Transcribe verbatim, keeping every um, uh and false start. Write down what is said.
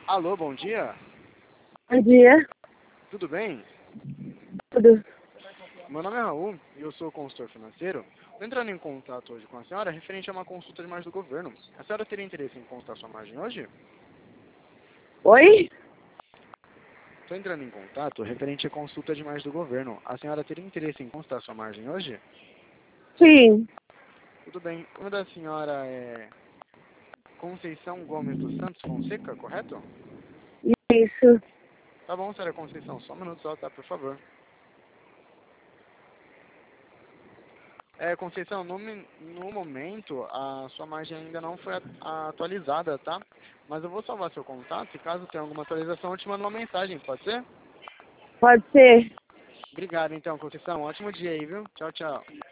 Alô, bom dia. Bom dia. Tudo bem? Tudo. Meu nome é Raul e eu sou consultor financeiro. Estou entrando em contato hoje com a senhora referente a uma consulta de margem do governo. A senhora teria interesse em consultar sua margem hoje? Oi? Estou entrando em contato referente à consulta de margem do governo. A senhora teria interesse em consultar sua margem hoje? Sim. Tudo bem. O nome da senhora é Conceição Gomes dos Santos Fonseca, correto? Isso. Tá bom, senhora Conceição. Só um minuto só, tá? Por favor. É, Conceição, no, mi- no momento a sua margem ainda não foi a- atualizada, tá? Mas eu vou salvar seu contato e caso tenha alguma atualização eu te mando uma mensagem, pode ser? Pode ser. Obrigado então, Conceição. Ótimo dia aí, viu? Tchau, tchau.